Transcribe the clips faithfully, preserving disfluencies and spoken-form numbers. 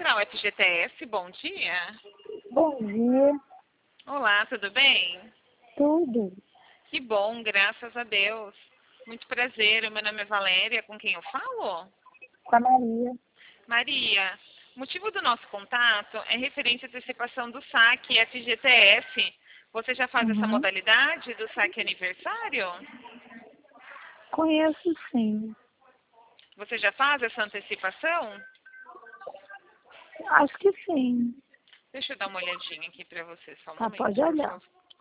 Central F G T S, bom dia. Bom dia, Olá, tudo bem? tudo. Que bom, graças a Deus. Muito prazer, meu nome é Valéria, com quem eu falo? Com a Maria. Maria, o motivo do nosso contato é referente à antecipação do saque F G T S. Você já faz essa Uhum. modalidade do saque aniversário? Conheço sim. Você já faz essa antecipação? Acho que sim. Deixa eu dar uma olhadinha aqui para você, só um Tá, momento, pode por olhar. favor.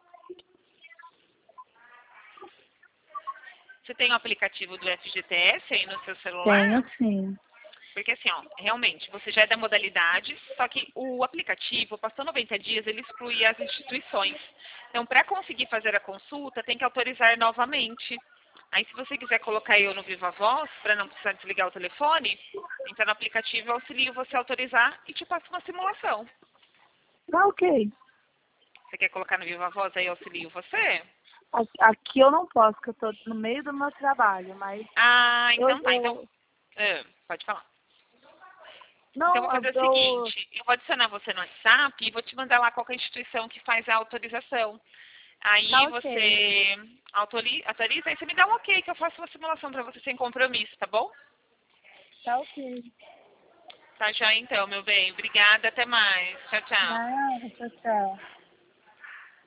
Você tem o aplicativo do F G T S aí no seu celular? Tenho sim. Porque assim, ó, realmente, você já é da modalidade, só que o aplicativo, passou noventa dias, ele exclui as instituições. Então, para conseguir fazer a consulta, tem que autorizar novamente. Aí, se você quiser colocar eu no Viva Voz, para não precisar desligar o telefone, entra no aplicativo, eu auxilio você a autorizar e te passo uma simulação. Tá ok. Você quer colocar no Viva Voz, aí eu auxilio você? A- Aqui eu não posso, porque eu tô no meio do meu trabalho, mas Ah, eu, então tá. Então, eu ah, pode falar. Então, eu não, vou fazer o eu, seguinte, eu vou adicionar você no WhatsApp e vou te mandar lá qual que é a instituição que faz a autorização. tá Aí ok. você autori- autoriza, aí você me dá um ok que eu faço uma simulação para você sem compromisso, tá bom? Tá ok. Tá já então, meu bem. Obrigada, até mais. Tchau, tchau. Nada, tchau, tchau.